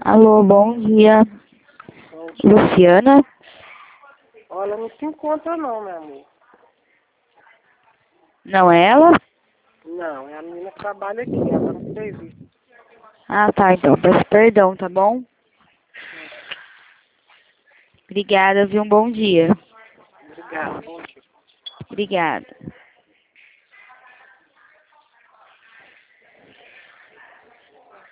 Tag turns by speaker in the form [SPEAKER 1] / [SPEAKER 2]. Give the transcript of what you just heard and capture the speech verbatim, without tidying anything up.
[SPEAKER 1] Alô, bom dia.
[SPEAKER 2] Bom dia.
[SPEAKER 1] Luciana?
[SPEAKER 2] Olha, não se encontra não, meu amor.
[SPEAKER 1] Não é ela?
[SPEAKER 2] Não, é a menina que trabalha aqui, ela não serviço.
[SPEAKER 1] Ah, tá, então. Peço perdão, tá bom? Obrigada, viu? Um bom dia.
[SPEAKER 2] Obrigada, bom dia.
[SPEAKER 1] Obrigada.